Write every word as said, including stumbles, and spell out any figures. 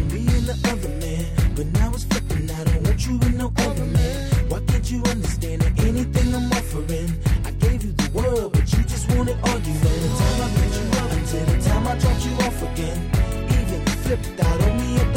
and being the other man. But now it's flipping, I don't want you with no other man. Why can't you understand that anything I'm offering? I gave you the world, but you just wanted argument. From the time I picked you up until the time I dropped you off again. Even flipped out on me